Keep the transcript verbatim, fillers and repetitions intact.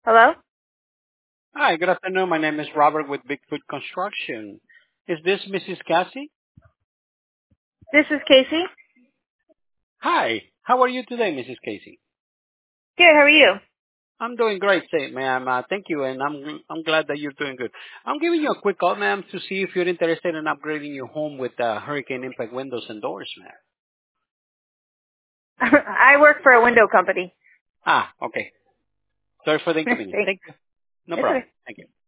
Hello? Hi, good afternoon. My name is Robert with Bigfoot Construction. Is this Missus Cassie? This is Casey. Hi, how are you today, Missus Casey? Good, how are you? I'm doing great, say, ma'am. Uh, thank you, and I'm I'm glad that you're doing good. I'm giving you a quick call, ma'am, to see if you're interested in upgrading your home with uh, hurricane impact windows and doors, ma'am. I work for a window company. Ah, okay. Sorry for the inconvenience. Thanks. Thank you. No It's problem. okay. Thank you.